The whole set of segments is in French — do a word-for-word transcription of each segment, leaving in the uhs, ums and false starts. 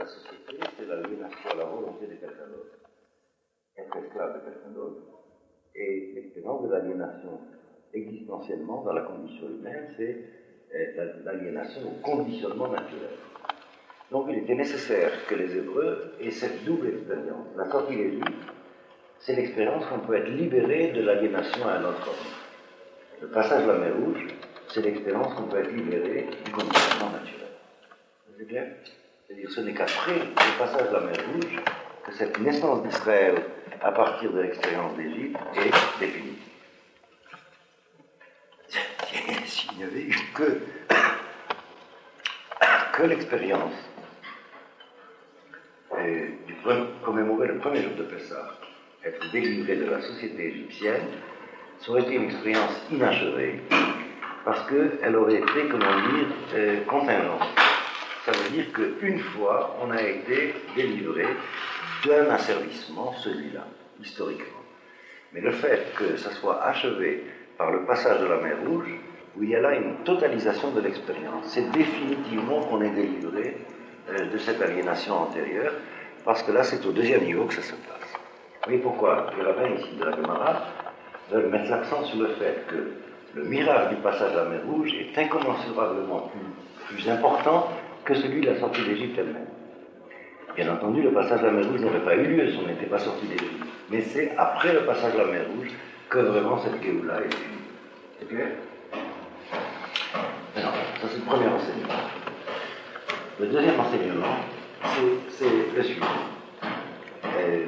société, c'est l'aliénation à la volonté de quelqu'un d'autre. Être esclave de quelqu'un d'autre. Et l'expérience de l'aliénation existentiellement dans la condition humaine, c'est euh, l'aliénation au conditionnement naturel. Donc il était nécessaire que les Hébreux aient cette double expérience. La sortie d'Égypte, c'est l'expérience qu'on peut être libéré de l'aliénation à un autre homme. Le passage de la mer Rouge, c'est l'expérience qu'on peut être libéré du conditionnement naturel. C'est clair ? C'est-à-dire ce n'est qu'après le passage de la mer Rouge que cette naissance d'Israël à partir de l'expérience d'Égypte est définie. S'il n'y avait eu que, que l'expérience et du commémorer le premier jour de Pessah, être délivré de la société égyptienne, ça aurait été une expérience inachevée, parce qu'elle aurait été, comment dire, euh, contingente. Ça veut dire qu'une fois, on a été délivré d'un asservissement, celui-là, historiquement. Mais le fait que ça soit achevé par le passage de la mer Rouge, où il y a là une totalisation de l'expérience, c'est définitivement qu'on est délivré euh, de cette aliénation antérieure, parce que là, c'est au deuxième niveau que ça se passe. Vous voyez pourquoi les rabbins ici de la Gemara veulent mettre l'accent sur le fait que le miracle du passage de la mer Rouge est incommensurablement plus, plus important que celui de la sortie d'Égypte elle-même. Bien entendu, le passage de la mer Rouge n'aurait pas eu lieu si on n'était pas sorti d'Égypte. Mais c'est après le passage de la mer Rouge que vraiment cette Géoula est finie. C'est clair ? Alors, ça c'est le premier enseignement. Le deuxième enseignement, c'est, c'est le suivant. Euh,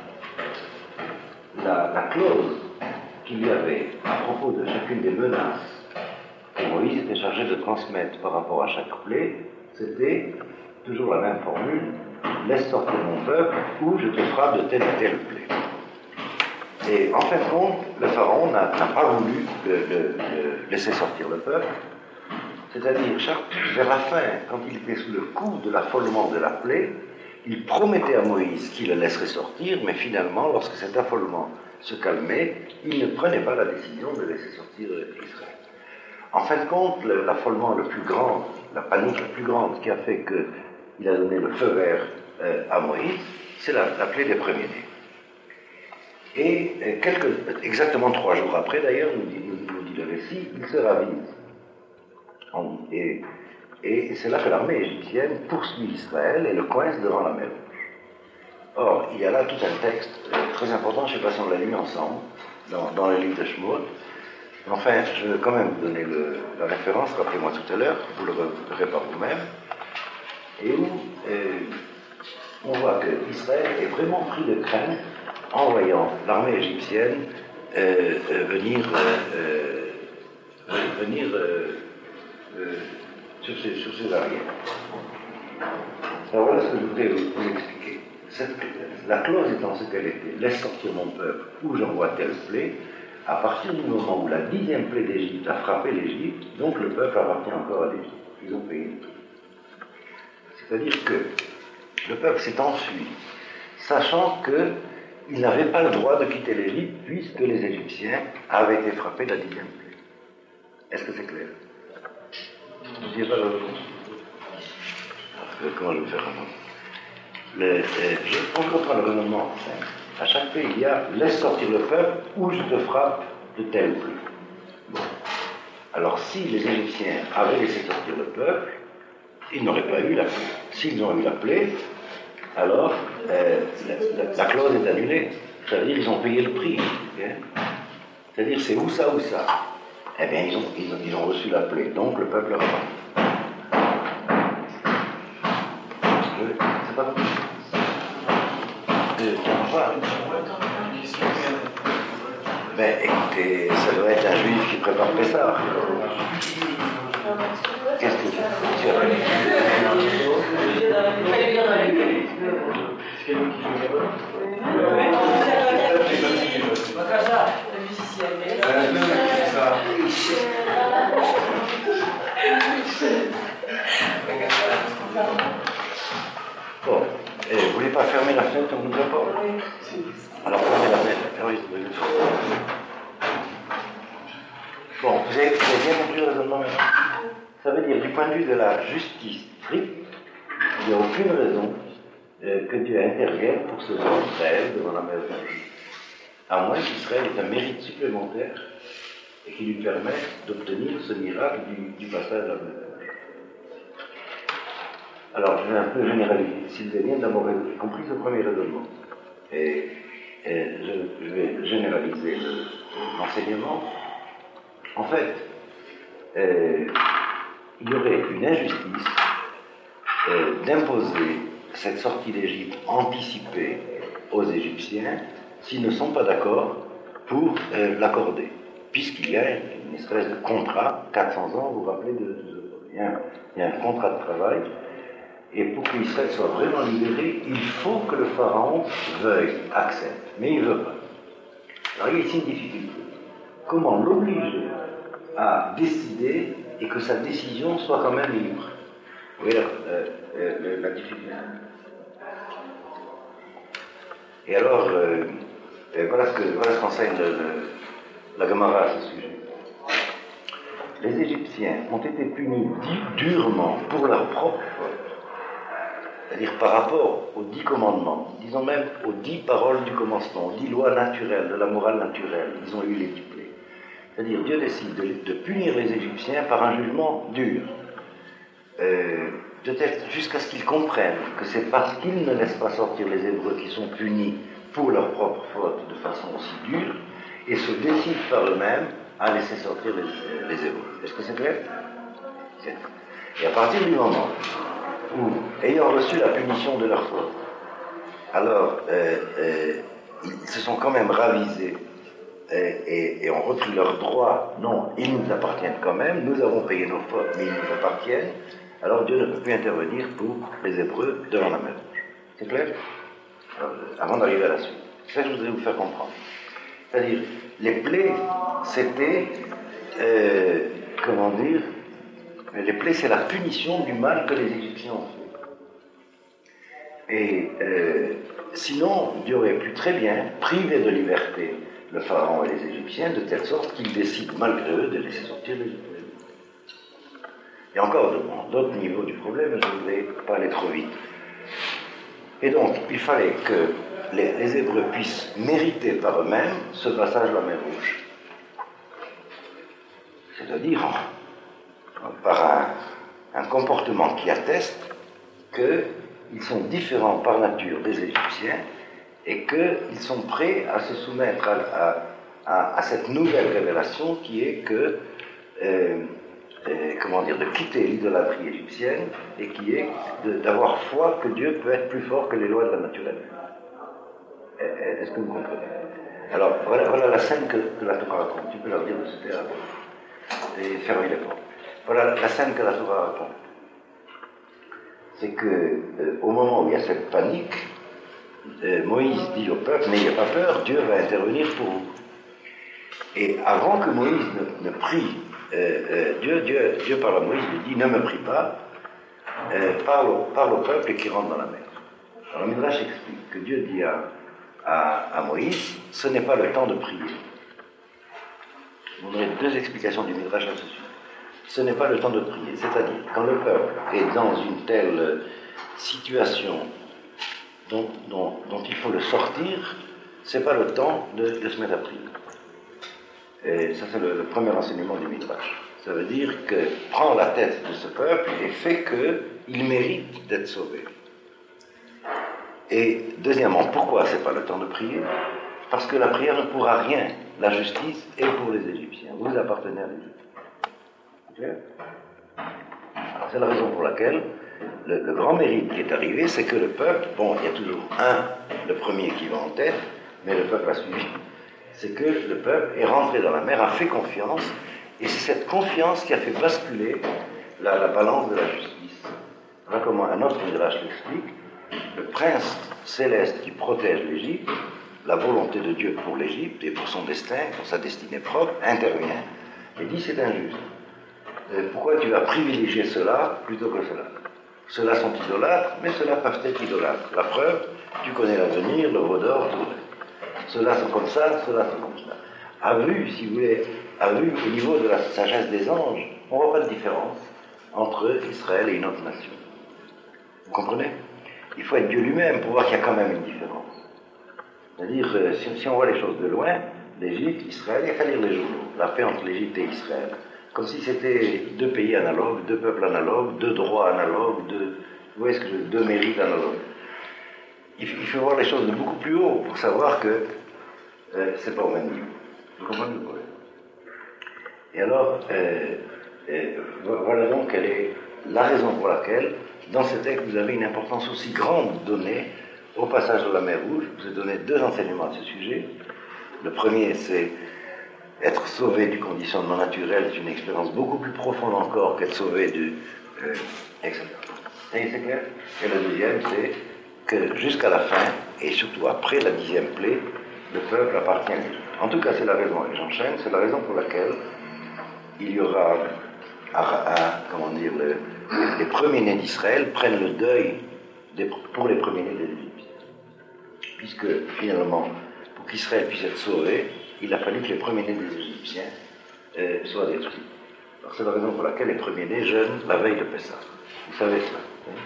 la, la clause qu'il y avait à propos de chacune des menaces que Moïse était chargé de transmettre par rapport à chaque plaie, c'était toujours la même formule: laisse sortir mon peuple ou je te frappe de telle ou telle plaie. Et en fin de compte, le pharaon n'a, n'a pas voulu le, le, le laisser sortir le peuple. C'est-à-dire, chaque, vers la fin, quand il était sous le coup de l'affolement de la plaie, il promettait à Moïse qu'il le laisserait sortir, mais finalement, lorsque cet affolement se calmait, il ne prenait pas la décision de laisser sortir Israël. En fin de compte, le, l'affolement le plus grand, la panique la plus grande qui a fait qu'il a donné le feu vert euh, à Moïse, c'est la, la plaie des premiers-nés. Et euh, quelques, exactement trois jours après, d'ailleurs, nous dit, nous, nous dit le récit, il se ravise. Et, et c'est là que l'armée égyptienne poursuit Israël et le coince devant la mer Rouge. Or, il y a là tout un texte euh, très important, je ne sais pas si on l'a lu ensemble, dans, dans le livre de Shemot. Enfin, je vais quand même vous donner le, la référence, rappelez-moi tout à l'heure, vous le verrez par vous-même, et où euh, on voit qu'Israël est vraiment pris de crainte en voyant l'armée égyptienne euh, euh, venir, euh, euh, venir euh, euh, sur, ses, sur ses arrières. Alors voilà ce que je voudrais vous, vous expliquer. Cette, la clause étant ce qu'elle était, laisse sortir mon peuple ou j'envoie telle plaie, à partir du moment où la dixième plaie d'Égypte a frappé l'Égypte, donc le peuple appartient encore à l'Égypte. Ils ont payé le prix. C'est-à-dire que le peuple s'est enfui, sachant qu'il n'avait pas le droit de quitter l'Égypte, puisque les Égyptiens avaient été frappés de la dixième plaie. Est-ce que c'est clair? Vous n'y pas le... Comment je vais faire maintenant? Le, euh, je, on comprend le raisonnement. À chaque pays, il y a laisse sortir le peuple ou je te frappe de telle plaie. Bon. Alors, si les Égyptiens avaient laissé sortir le peuple, ils n'auraient pas eu la plaie. S'ils ont eu la plaie, alors euh, la, la, la clause est annulée. C'est-à-dire qu'ils ont payé le prix. Okay? C'est-à-dire c'est ou ça ou ça. Eh bien, ils ont, ils ont, ils ont reçu la plaie, donc le peuple leur a. C'est pas possible. Ben écoutez, ça doit être un juif qui prépare Pessah. Qu'est-ce que tu as fait? Bon, et vous voulez pas fermer la fenêtre, on nous apporte? Alors fermez la fenêtre. Oui, oui. Bon, vous avez, vous avez bien compris le raisonnement maintenant? Ça veut dire, du point de vue de la justice stricte, il n'y a aucune raison euh, que Dieu intervienne pour se rendre d'Israël devant la mer Rouge. À moins qu'Israël ait un mérite supplémentaire et qui lui permette d'obtenir ce miracle du, du passage à la mer Rouge. Alors, je vais un peu généraliser. Si vous avez bien d'abord compris ce premier raisonnement, et, et je, je vais généraliser l'enseignement. En fait, euh, il y aurait une injustice euh, d'imposer cette sortie d'Égypte anticipée aux Égyptiens s'ils ne sont pas d'accord pour euh, l'accorder, puisqu'il y a une espèce de contrat, quatre cents ans, vous vous rappelez de, de, de il, y a un, il y a un contrat de travail, et pour qu'Israël soit vraiment libéré, il faut que le Pharaon veuille, accepte, mais il ne veut pas. Alors il y a ici une difficulté. Comment l'obliger à décider et que sa décision soit quand même libre? Vous voyez la, euh, euh, la difficulté. Et alors, euh, et voilà ce que voilà ce qu'enseigne le, le, la Gemara à ce sujet. Les Égyptiens ont été punis durement pour leur propre faute, c'est-à-dire par rapport aux dix commandements, disons même aux dix paroles du commencement, aux dix lois naturelles, de la morale naturelle, ils ont eu les dix plaies. C'est-à-dire Dieu décide de, de punir les Égyptiens par un jugement dur, euh, peut-être jusqu'à ce qu'ils comprennent que c'est parce qu'ils ne laissent pas sortir les Hébreux qui sont punis pour leur propre faute de façon aussi dure, et se décident par eux-mêmes à laisser sortir les, les Hébreux. Est-ce que c'est clair? C'est. Et à partir du moment où, ayant reçu la punition de leur faute, alors euh, euh, ils se sont quand même ravisés et, et, et ont repris leurs droits. Non, ils nous appartiennent quand même, nous avons payé nos fautes, mais ils nous appartiennent. Alors Dieu ne peut plus intervenir pour les Hébreux devant la mer Rouge. C'est clair? Alors, avant d'arriver à la suite, c'est ça que je voudrais vous faire comprendre. C'est-à-dire, les plaies, c'était, euh, comment dire, les plaies, c'est la punition du mal que les Égyptiens ont fait. Et euh, sinon, Dieu aurait pu très bien priver de liberté le Pharaon et les Égyptiens, de telle sorte qu'ils décident malgré eux de laisser sortir les Hébreux. Il y a encore d'autres niveaux du problème, je ne voudrais pas aller trop vite. Et donc, il fallait que les, les Hébreux puissent mériter par eux-mêmes ce passage de la mer Rouge. C'est-à-dire par un, un comportement qui atteste qu'ils sont différents par nature des Égyptiens et qu'ils sont prêts à se soumettre à, à, à, à cette nouvelle révélation qui est que euh, Et, comment dire, de quitter l'idolâtrie égyptienne et qui est de, d'avoir foi que Dieu peut être plus fort que les lois de la nature elle-même. Est-ce que vous comprenez? Alors, voilà, voilà la scène que, que la Torah raconte. Tu peux leur dire de se taire et fermer les portes. Voilà la scène que la Torah raconte. C'est que euh, au moment où il y a cette panique, euh, Moïse dit au peuple, n'ayez pas peur, Dieu va intervenir pour vous. Et avant que Moïse ne, ne prie, Euh, euh, Dieu, Dieu, Dieu parle à Moïse, lui dit, ne me prie pas, euh, parle, au, parle au peuple qui rentre dans la mer. Alors le Midrash explique que Dieu dit à, à, à Moïse, ce n'est pas le temps de prier. On aurait deux explications du Midrash à ce sujet. Ce n'est pas le temps de prier, c'est-à-dire quand le peuple est dans une telle situation dont, dont, dont il faut le sortir, c'est pas le temps de, de se mettre à prier. Et ça, c'est le, le premier enseignement du Midrash. Ça veut dire que prend la tête de ce peuple et fait qu'il mérite d'être sauvé. Et deuxièmement, pourquoi c'est pas le temps de prier? Parce que la prière ne pourra rien. La justice est pour les Égyptiens. Vous appartenez à l'Égypte. Okay? Alors, c'est la raison pour laquelle le, le grand mérite qui est arrivé, c'est que le peuple, bon, il y a toujours un, le premier qui va en tête, mais le peuple a suivi. C'est que le peuple est rentré dans la mer, a fait confiance, et c'est cette confiance qui a fait basculer la, la balance de la justice. Voilà comment un autre Midrash l'explique. Le prince céleste qui protège l'Égypte, la volonté de Dieu pour l'Égypte et pour son destin, pour sa destinée propre, intervient et dit c'est injuste. Et pourquoi tu vas privilégier cela plutôt que cela? Ceux-là sont idolâtres, mais ceux-là peuvent être idolâtres. La preuve, tu connais l'avenir, le veau d'or, tout. Ceux-là sont comme ça, ceux-là sont comme ça. À vue, si vous voulez, à vue, au niveau de la sagesse des anges, on ne voit pas de différence entre Israël et une autre nation. Vous comprenez? il faut être Dieu lui-même pour voir qu'il y a quand même une différence. C'est-à-dire, euh, si, si on voit les choses de loin, l'Égypte, Israël, il n'y a qu'à lire les journaux, la paix entre l'Égypte et Israël. Comme si c'était deux pays analogues, deux peuples analogues, deux droits analogues, deux, vous voyez ce que je veux dire, deux mérites analogues. Il, il faut voir les choses de beaucoup plus haut pour savoir que euh, c'est pas au même niveau. Vous comprenez le problème? Et alors, euh, euh, voilà donc quelle est la raison pour laquelle, dans ce texte, vous avez une importance aussi grande donnée au passage de la mer Rouge. Je vous ai donné deux enseignements à ce sujet. Le premier, c'est être sauvé du conditionnement naturel, c'est une expérience beaucoup plus profonde encore qu'être sauvé du... Euh, et cetera. Et c'est clair? Et le deuxième, c'est que jusqu'à la fin, et surtout après la dixième plaie, le peuple appartient à Dieu. En tout cas, c'est la raison, et j'enchaîne, c'est la raison pour laquelle il y aura, à, à, comment dire, le, les premiers-nés d'Israël prennent le deuil des, pour les premiers-nés des Égyptiens. Puisque, finalement, pour qu'Israël puisse être sauvé, il a fallu que les premiers-nés des Égyptiens euh, soient détruits. Alors, c'est la raison pour laquelle les premiers-nés jeûnent la veille de Pessah. Vous savez ça?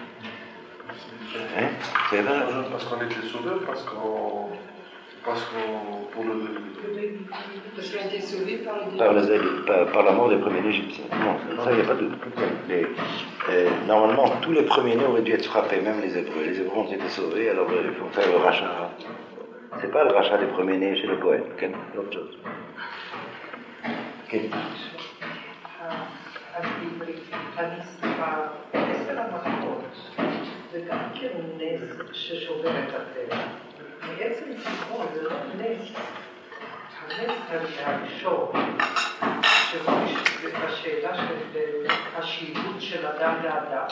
Hein? C'est vrai? Parce qu'on était sauvés, parce qu'on... Parce qu'on... Pour le... Parce qu'on a été sauvés par le Par, les, par, par la mort des premiers-nés égyptiens. Non, ça, il n'y a pas de doute. Les, euh, normalement, tous les premiers-nés auraient dû être frappés, même les Hébreux. Les Hébreux ont été sauvés, alors il faut faire le rachat. C'est pas le rachat des premiers-nés chez le Cohen, c'est autre chose. Qu'est-ce que וגם כן נס ששובר את הטבע. בעצם סיפור זה לא נס. הנס הראשון, שבו יש את השאלה של השילוב של אדם לאדם.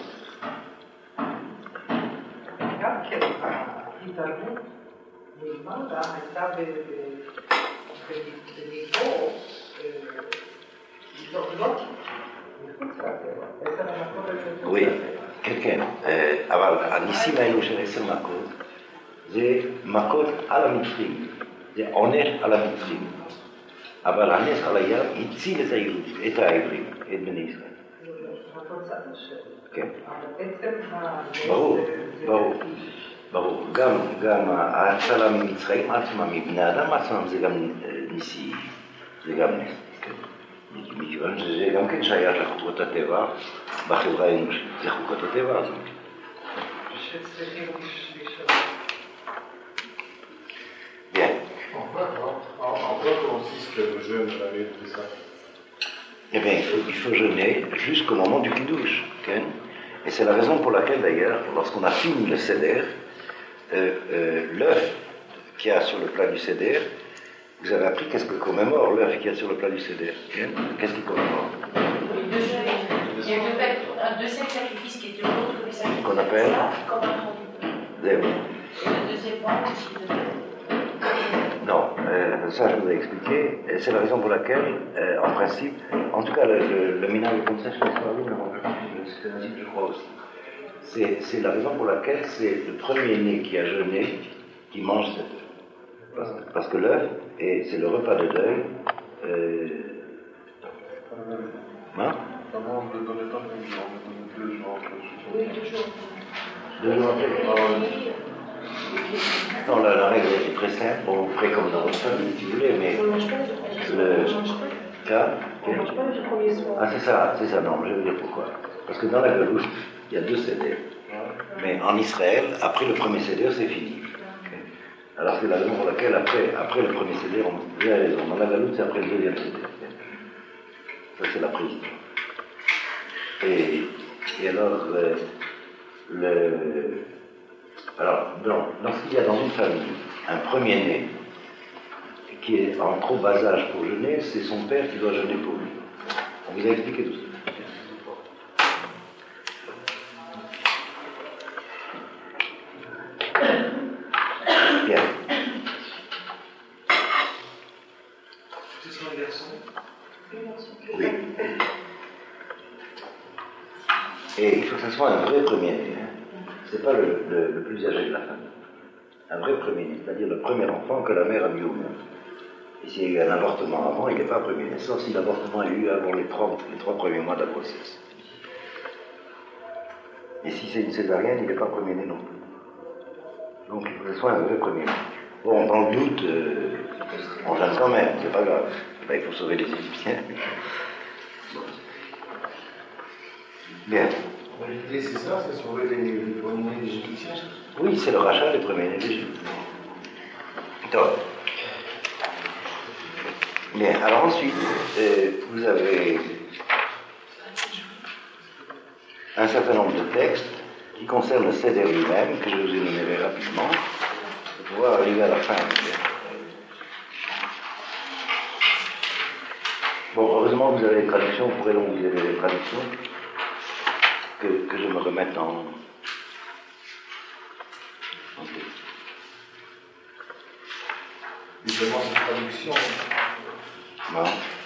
גם כן ההתערבות מלמעלה הייתה בליבו לא מחוץ לטבע. Oui. כן, כן, אבל הניסים האלו של עשר מכות זה מכות על המצרים, זה עונש על המצרים, אבל הנס על הים הציל את היהודים, את העברים, את בני ישראל. כן. ברור, ברור, ברור. גם, גם ההצלה ממצרים עצמם, מבני אדם עצמם זה גם ניסי, זה גם נס. מכיוון שזה גם כן שייך לחוקות הטבע בחברה האנושית, זה חוקות הטבע הזאת. Bien. En quoi consiste le jeûne de la nuit de Pessah? Eh bien, il faut, il faut jeûner jusqu'au moment du Kiddush. Okay? Et c'est la raison pour laquelle, d'ailleurs, lorsqu'on a fini le Seder, euh, euh, l'œuf qu'il y a sur le plat du Seder, vous avez appris qu'est-ce que commémore l'œuf qu'il y a sur le plat du Seder. Okay? Qu'est-ce qu'il commémore? Il y a un deuxième sacrifice qui était l'autre que les sacrifices. Qu'on appelle Zéro. Et le deuxième point, c'est Non, euh, ça je vous ai expliqué. Et c'est la raison pour laquelle, euh, en principe, en tout cas le, le, le minage comme ça, je ne je crois aussi. C'est, c'est la raison pour laquelle c'est le premier-né qui a jeûné qui mange cet œuf. Parce, parce que l'œuf, et c'est le repas de deuil. Euh, hein? Comment on ne donnait pas le même jour, on donnait deux jours après. oui, deux jours. Deux jours après. Non, la, la règle est très simple. Bon, vous ferez comme dans votre famille, si vous voulez, mais On ne mange pas le cas. On ne mange pas le premier soir. Ah, c'est ça, c'est ça. Non, je vais vous dire pourquoi. Parce que dans la Galoute, il y a deux cédères. Mais en Israël, après le premier cédère, c'est fini. Okay. Alors c'est la raison pour laquelle, après, après le premier cédère, on vous avez raison. Dans la Galoute, c'est après le deuxième cédère. Ça, c'est la prise. Et, et alors, le, le, alors dans, lorsqu'il y a dans une famille un premier-né qui est en trop bas âge pour jeûner, c'est son père qui doit jeûner pour lui. On vous a expliqué tout ça. Bien. Ce sont les garçons. Oui. Et il faut que ce soit un vrai premier-né. Hein. Ce n'est pas le, le, le plus âgé de la famille. Un vrai premier-né, c'est-à-dire le premier enfant que la mère a mis au monde. Et s'il y a eu un avortement avant, il n'est pas premier-né, sauf si l'avortement a eu avant les, trente, les trois premiers mois de la grossesse. Et si c'est une césarienne, il n'est pas premier-né non plus. Donc il faut que ce soit un vrai premier-né. Bon, dans le doute, euh, on gêne quand même, c'est pas grave. Ben, il faut sauver les Égyptiens. Bien. Et c'est ça, c'est sauver les, les premiers Égyptiens. Oui, c'est le rachat des premiers-nés d'Égypte. Top. Bien, alors ensuite, euh, vous avez un certain nombre de textes qui concernent le Seder lui-même, que je vous énumérerai rapidement, pour pouvoir arriver à la fin. Bon, heureusement vous avez les traductions, vous pourrez donc vous avez les traductions, que, que je me remette en... en Justement, cette traduction. Non.